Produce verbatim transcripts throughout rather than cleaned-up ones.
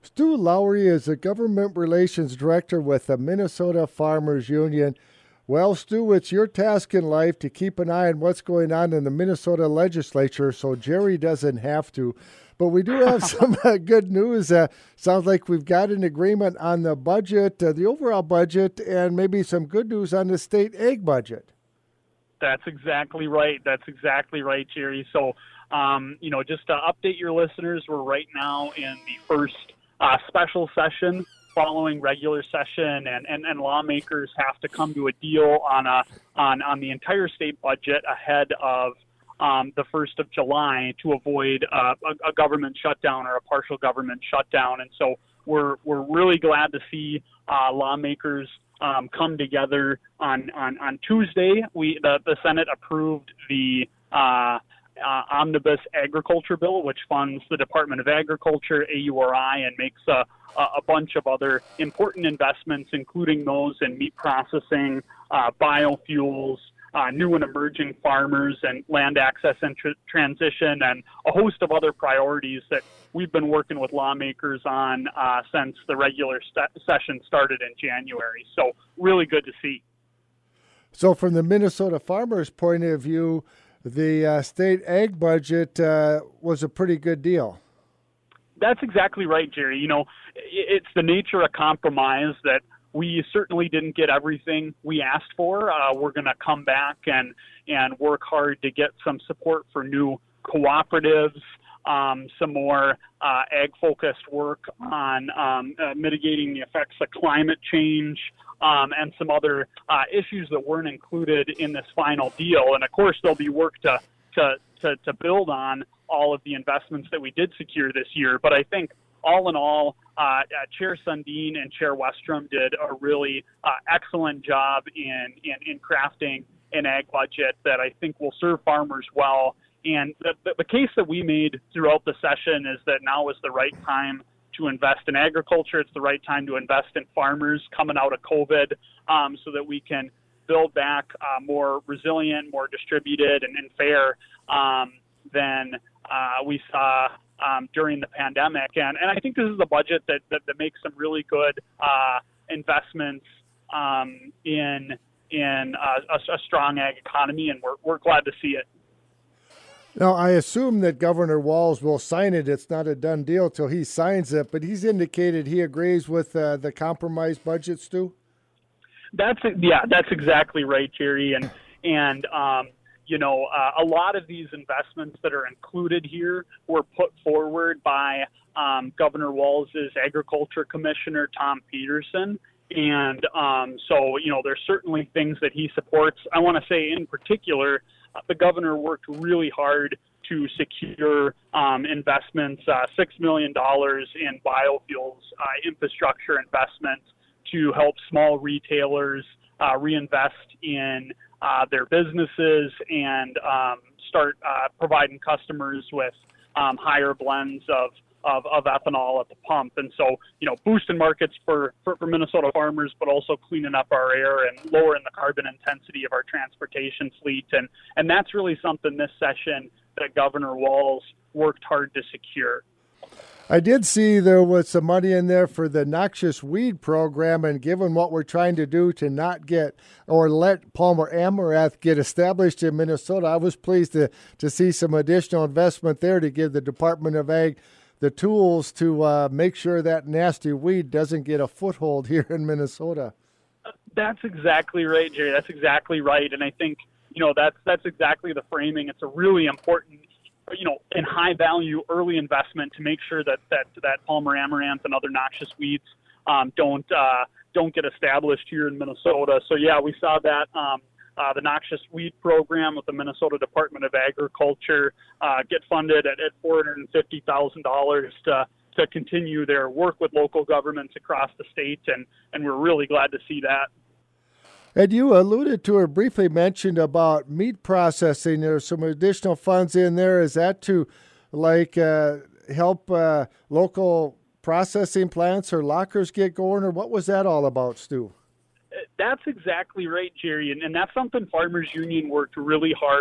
Stu Lowry is the Government Relations Director with the Minnesota Farmers Union. Well, Stu, it's your task in life to keep an eye on what's going on in the Minnesota legislature so Jerry doesn't have to. But we do have some uh, good news. Uh, sounds like we've got an agreement on the budget, uh, the overall budget, and maybe some good news on the state ag budget. That's exactly right. That's exactly right, Jerry. So, um, you know, just to update your listeners, we're right now in the first uh, special session following regular session, and, and, and lawmakers have to come to a deal on a on, on the entire state budget ahead of um, the first of July to avoid uh, a, a government shutdown or a partial government shutdown. And so we're we're really glad to see uh, lawmakers um, come together on, on, on Tuesday. We the, the Senate approved the uh, Uh, omnibus agriculture bill, which funds the Department of Agriculture, A U R I, and makes a, a bunch of other important investments, including those in meat processing, uh, biofuels, uh, new and emerging farmers, and land access and tr- transition, and a host of other priorities that we've been working with lawmakers on uh, since the regular st- session started in January. So really good to see. So from the Minnesota farmers' point of view, the uh, state ag budget uh, was a pretty good deal. That's exactly right, Jerry. You know, it's the nature of compromise that we certainly didn't get everything we asked for. Uh, we're going to come back and, and work hard to get some support for new cooperatives, um, some more uh, ag-focused work on um, uh, mitigating the effects of climate change, Um, and some other uh, issues that weren't included in this final deal. And of course, there'll be work to, to, to, to build on all of the investments that we did secure this year. But I think all in all, uh, uh, Chair Sundin and Chair Westrom did a really uh, excellent job in, in, in crafting an ag budget that I think will serve farmers well. And the, the, the case that we made throughout the session is that now is the right time to invest in agriculture. It's the right time to invest in farmers coming out of COVID, um, so that we can build back uh, more resilient, more distributed, and, and fair um, than uh, we saw um, during the pandemic. And, and I think this is a budget that, that, that makes some really good uh, investments um, in in uh, a, a strong ag economy, and we're we're glad to see it. Now, I assume that Governor Walz will sign it. It's not a done deal till he signs it, but he's indicated he agrees with uh, the compromise budget, Stu? That's yeah, that's exactly right, Jerry. And and um, you know, uh, a lot of these investments that are included here were put forward by um, Governor Walz's Agriculture Commissioner Tom Peterson. And um, so, you know, there's certainly things that he supports. I want to say in particular, uh, the governor worked really hard to secure um, investments, uh, six million dollars in biofuels uh, infrastructure investments to help small retailers uh, reinvest in uh, their businesses and um, start uh, providing customers with um, higher blends of Of, of ethanol at the pump. And so, you know, boosting markets for, for, for Minnesota farmers, but also cleaning up our air and lowering the carbon intensity of our transportation fleet. And, and that's really something this session that Governor Walz worked hard to secure. I did see there was some money in there for the noxious weed program, and given what we're trying to do to not get or let Palmer Amaranth get established in Minnesota, I was pleased to, to see some additional investment there to give the Department of Ag the tools to uh, make sure that nasty weed doesn't get a foothold here in Minnesota. That's exactly right, Jerry. That's exactly right. And I think, you know, that's that's exactly the framing. It's a really important, you know, and high value early investment to make sure that that, that Palmer Amaranth and other noxious weeds um, don't uh, don't get established here in Minnesota. So yeah, we saw that. Um, Uh, the noxious weed program with the Minnesota Department of Agriculture uh, get funded at, at four hundred fifty thousand dollars to to continue their work with local governments across the state, and, and we're really glad to see that. And you alluded to or briefly mentioned about meat processing. There's some additional funds in there. Is that to like uh, help uh, local processing plants or lockers get going, or what was that all about, Stu? That's exactly right, Jerry, and, and that's something Farmers Union worked really hard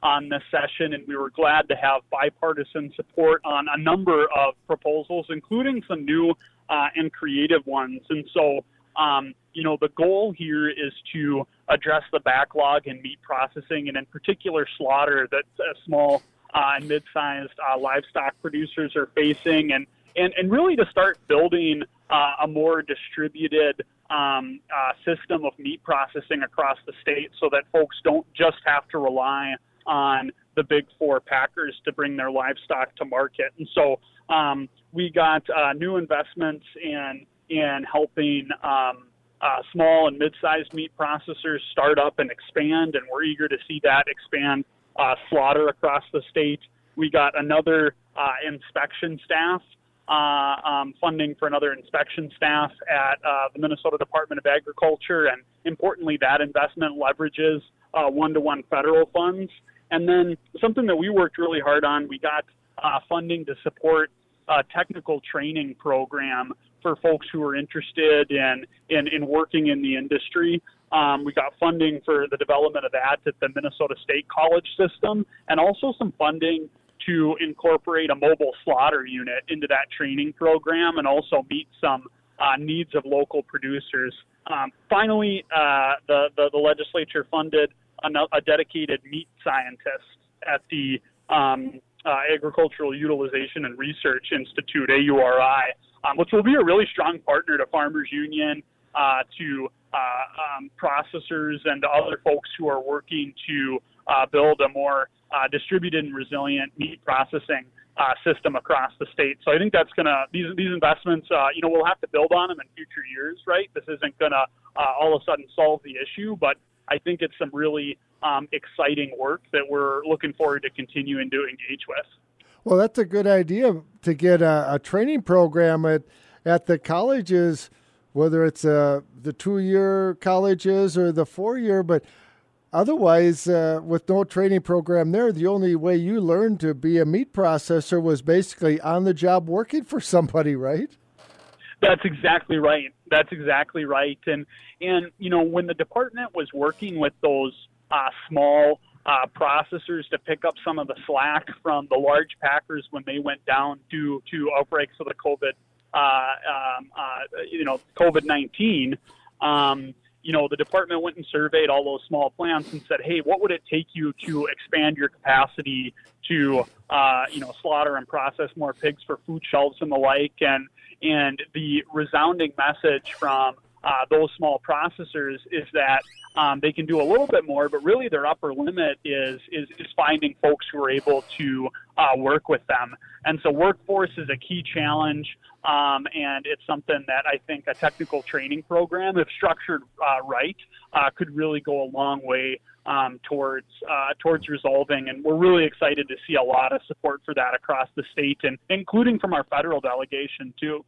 on this session, and we were glad to have bipartisan support on a number of proposals, including some new uh, and creative ones. And so, um, you know, the goal here is to address the backlog in meat processing, and in particular slaughter that uh, small uh, and mid-sized uh, livestock producers are facing, and, and, and really to start building uh, a more distributed um, uh, system of meat processing across the state so that folks don't just have to rely on the big four packers to bring their livestock to market. And so um, we got uh, new investments in in helping um, uh, small and mid-sized meat processors start up and expand, and we're eager to see that expand uh, slaughter across the state. We got another uh, inspection staff, uh, um, funding for another inspection staff at uh, the Minnesota Department of Agriculture, and importantly, that investment leverages uh, one-to-one federal funds. And then something that we worked really hard on, we got uh, funding to support a technical training program for folks who are interested in, in, in working in the industry. Um, we got funding for the development of that at the Minnesota State College system, and also some funding to incorporate a mobile slaughter unit into that training program and also meet some uh, needs of local producers. Um, finally, uh, the, the, the legislature funded a dedicated meat scientist at the um, uh, Agricultural Utilization and Research Institute, A U R I, um, which will be a really strong partner to Farmers Union, uh, to uh, um, processors, and to other folks who are working to uh, build a more uh, distributed and resilient meat processing uh, system across the state. So I think that's going to, these these investments, uh, you know, we'll have to build on them in future years, right? This isn't going to uh, all of a sudden solve the issue, but I think it's some really um, exciting work that we're looking forward to continuing to engage with. Well, that's a good idea to get a, a training program at at the colleges, whether it's uh, the two-year colleges or the four-year. But otherwise, uh, with no training program there, the only way you learned to be a meat processor was basically on the job working for somebody, right? That's exactly right. That's exactly right. And, and you know, when the department was working with those uh, small uh, processors to pick up some of the slack from the large packers when they went down due to outbreaks of the COVID, uh, um, uh, you know, COVID nineteen, um, you know, the department went and surveyed all those small plants and said, hey, what would it take you to expand your capacity to, uh, you know, slaughter and process more pigs for food shelves and the like? And And the resounding message from uh, those small processors is that um, they can do a little bit more, but really their upper limit is is, is finding folks who are able to uh, work with them. And so workforce is a key challenge, um, and it's something that I think a technical training program, if structured uh, right, uh, could really go a long way um, towards uh, towards resolving. And we're really excited to see a lot of support for that across the state, and including from our federal delegation too.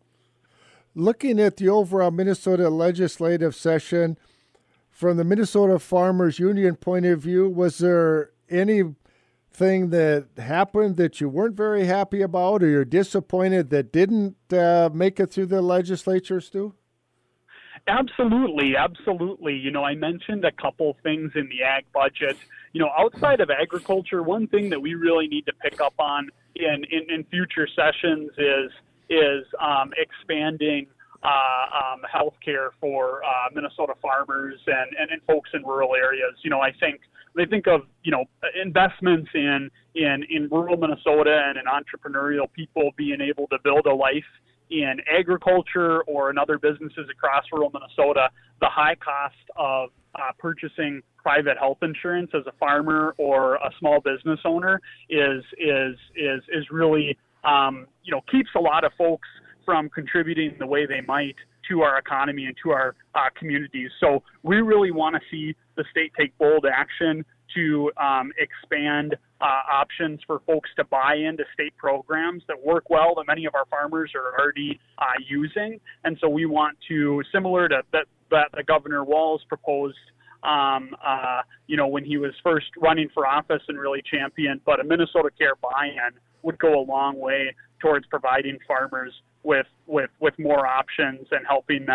Looking at the overall Minnesota legislative session, from the Minnesota Farmers Union point of view, was there anything that happened that you weren't very happy about, or you're disappointed that didn't uh, make it through the legislature, Stu? Absolutely, absolutely. You know, I mentioned a couple things in the ag budget. You know, outside of agriculture, one thing that we really need to pick up on in, in, in future sessions is is um, expanding uh, um, health care for uh, Minnesota farmers and, and, and folks in rural areas. You know, I think they think of, you know, investments in, in, in rural Minnesota and in entrepreneurial people being able to build a life in agriculture or in other businesses across rural Minnesota. The high cost of uh, purchasing private health insurance as a farmer or a small business owner is is is is really um, you know keeps a lot of folks from contributing the way they might to our economy and to our uh, communities. So we really want to see the state take bold action to um, expand uh, options for folks to buy into state programs that work well, that many of our farmers are already uh, using. And so we want to, similar to that, that the Governor Walz proposed, um, uh, you know, when he was first running for office and really championed, but a Minnesota Care buy-in would go a long way towards providing farmers with with with more options and helping them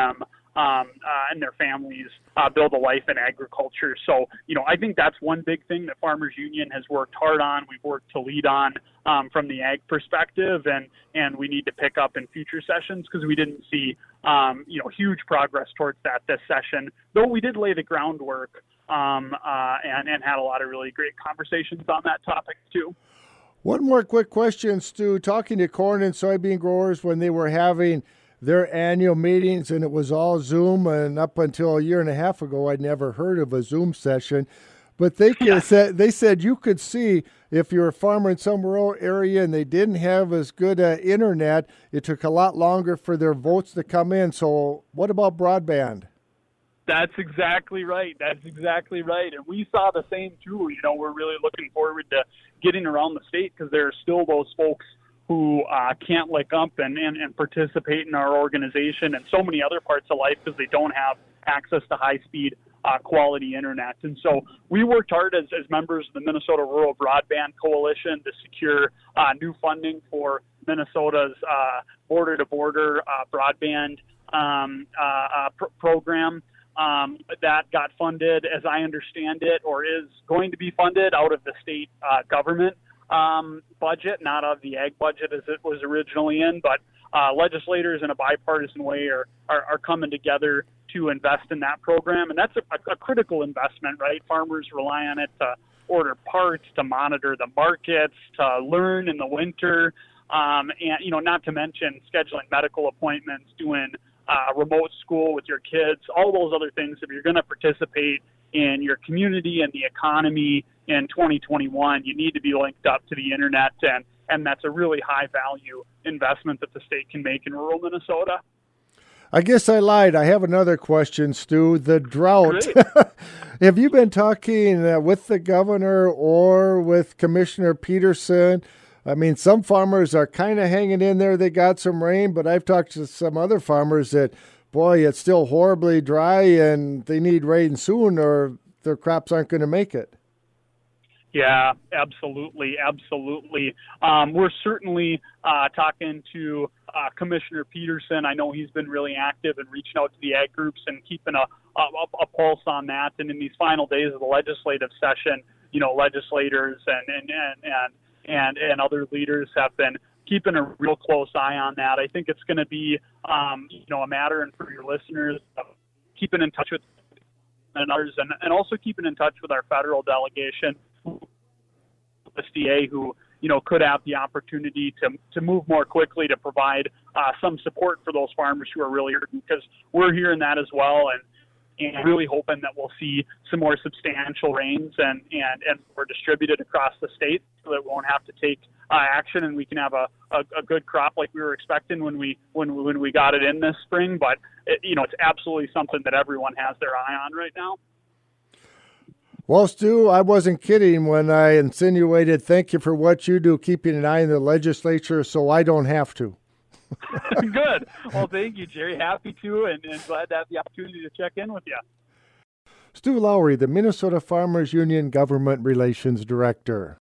um, uh, and their families uh, build a life in agriculture. So, you know, I think that's one big thing that Farmers Union has worked hard on. We've worked to lead on um, from the ag perspective, and, and we need to pick up in future sessions because we didn't see, um, you know, huge progress towards that this session, though we did lay the groundwork um, uh, and, and had a lot of really great conversations on that topic too. One more quick question, Stu. Talking to corn and soybean growers when they were having their annual meetings, and it was all Zoom, and up until a year and a half ago, I'd never heard of a Zoom session. But they Yeah. said they said you could see if you're a farmer in some rural area and they didn't have as good uh, internet, it took a lot longer for their votes to come in. So what about broadband? That's exactly right. That's exactly right. And we saw the same too. You know, we're really looking forward to getting around the state because there are still those folks who uh, can't link up and, and, and participate in our organization and so many other parts of life because they don't have access to high-speed uh, quality internet. And so we worked hard as, as members of the Minnesota Rural Broadband Coalition to secure uh, new funding for Minnesota's uh, border-to-border uh, broadband um, uh, uh, pr- program. Um, that got funded, as I understand it, or is going to be funded out of the state uh, government um, budget, not out of the ag budget as it was originally in. But uh, legislators in a bipartisan way are, are, are coming together to invest in that program. And that's a, a critical investment, right? Farmers rely on it to order parts, to monitor the markets, to learn in the winter, um, and, you know, not to mention scheduling medical appointments, doing Uh, remote school with your kids, all those other things. If you're going to participate in your community and the economy in twenty twenty-one, you need to be linked up to the internet, and, and that's a really high value investment that the state can make in rural Minnesota. I guess I lied. I have another question, Stu. The drought. Have you been talking uh, with the governor or with Commissioner Peterson? I mean, some farmers are kind of hanging in there. They got some rain, but I've talked to some other farmers that, boy, it's still horribly dry and they need rain soon or their crops aren't going to make it. Yeah, absolutely, absolutely. Um, we're certainly uh, talking to uh, Commissioner Peterson. I know he's been really active and reaching out to the ag groups and keeping a, a, a pulse on that. And in these final days of the legislative session, you know, legislators and and and, and and and other leaders have been keeping a real close eye on that. I think it's going to be, um, you know, a matter, and for your listeners, uh, keeping in touch with and others, and, and also keeping in touch with our federal delegation, S D A, who, you know, could have the opportunity to to move more quickly to provide uh, some support for those farmers who are really hurting, because we're hearing that as well, and and really hoping that we'll see some more substantial rains and, and, and more distributed across the state so that we won't have to take uh, action and we can have a, a, a good crop like we were expecting when we when, when we got it in this spring. But, it, you know, it's absolutely something that everyone has their eye on right now. Well, Stu, I wasn't kidding when I insinuated thank you for what you do, keeping an eye on the legislature so I don't have to. Good. Well, thank you, Jerry. Happy to, and, and glad to have the opportunity to check in with you. Stu Lowry, the Minnesota Farmers Union Government Relations Director.